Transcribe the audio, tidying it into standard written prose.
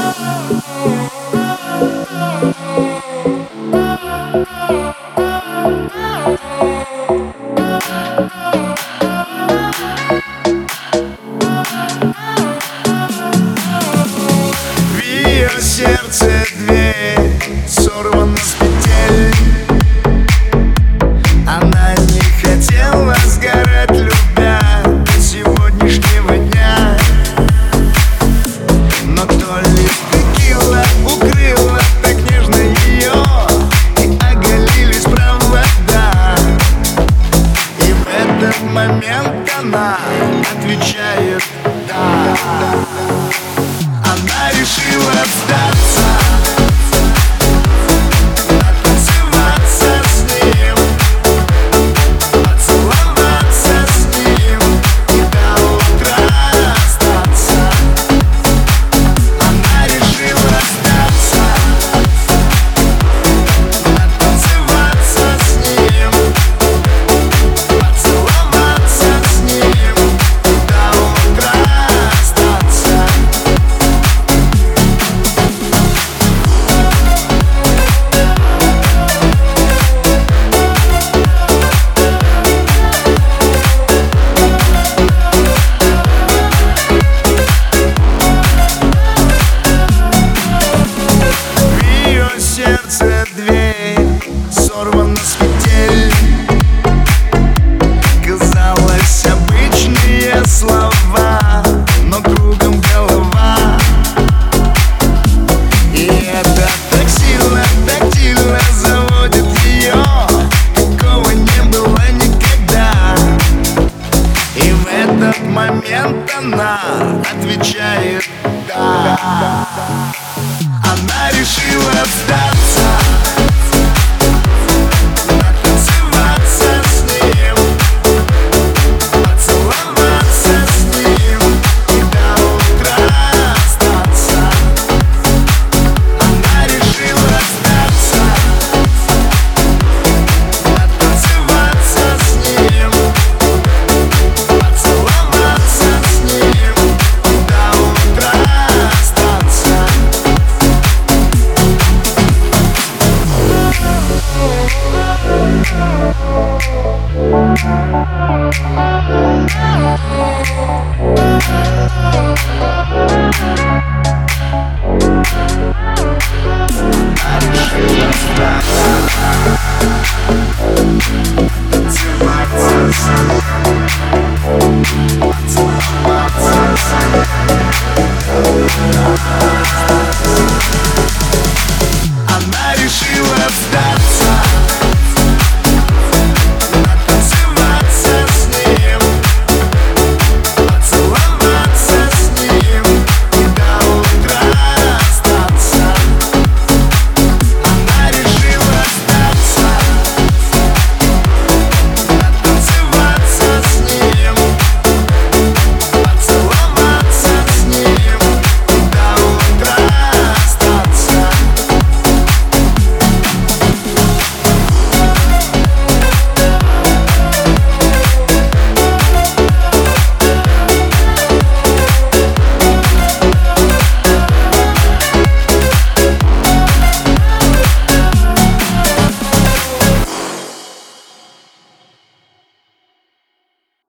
В ее сердце дверь сорвана с петель. Она не хотела сгорать, любя до сегодняшнего дня. Но то ли текила укрыла так нежно ее, и оголились провода. И в этот момент она отвечает «да». Она решила сдаться, танцеваться с ним, поцеловаться с ним и до утра остаться. Она решила сдаться, танцеваться с ним, поцеловаться с ним и до утра остаться. Сердце дверь сорвана с петель. Казалось, обычные слова, но кругом голова. И это так сильно заводит ее. Такого не было никогда. И в этот момент она отвечает «да». Она решила сдаться, танцеваться с ним, поцеловаться с ним и до утра остаться. Она решила сдаться, танцеваться с ним, поцеловаться с ним и до утра остаться. Поцеловаться с ним.